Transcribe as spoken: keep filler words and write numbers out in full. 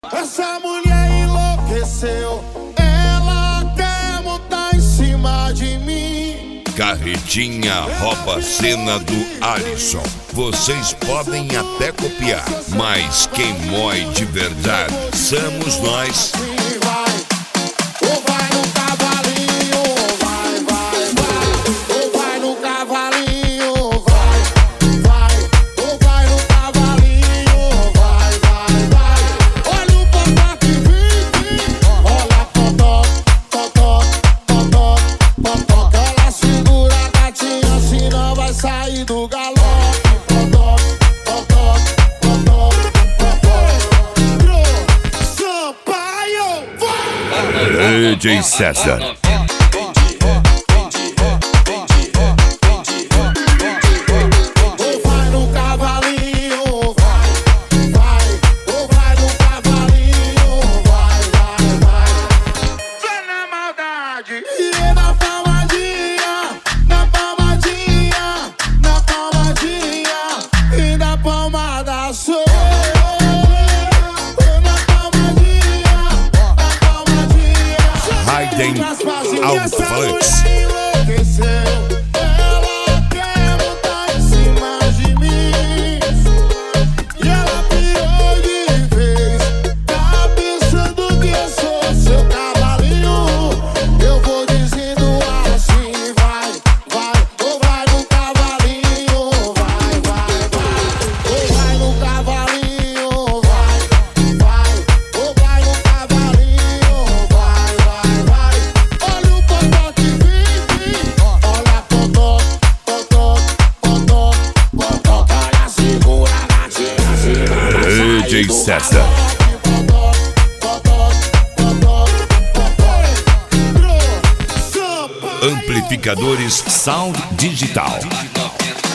Essa mulher enlouqueceu, ela quer montar em cima de mim. Carretinha rouba a cena do Alisson. Vocês podem até copiar, mas quem mói de verdade somos nós. Ou vai no cavalinho, vai, vai, vai. Ou vai no cavalinho, vai, vai. Ou vai no cavalinho, vai, vai, vai. Olha o popó que vive, olha potó, potó, potó, potó. Que ela segura a gatinha, senão vai sair do galope. Potó, potó, potó, potó. Sampaio, vai! D J César. Ou vai no cavalinho, vai, vai. Ou vai no cavalinho, vai, vai, vai. Só na maldade. E na palmadinha, na palmadinha, na palmadinha. E na palmada sou eu. Na palmadinha, na palmadinha. Raiden Alto-Falantes. Ela quer montar em cima de mim. E ela pirou de vez. Tá pensando que eu sou seu cavalinho. Eu vou dizendo assim, vai, vai. Ou vai no cavalinho, vai, vai, vai. Ou vai no cavalinho, vai, vai. Ou vai no cavalinho, vai, vai, vai. Olha o potó que vive, olha potó, potó, potó, potó. Olha, segura a gatinha, senão vai D J sair do César. galope. Potó, potó, potó, potó. Sampaio. Amplificadores Sound Digital.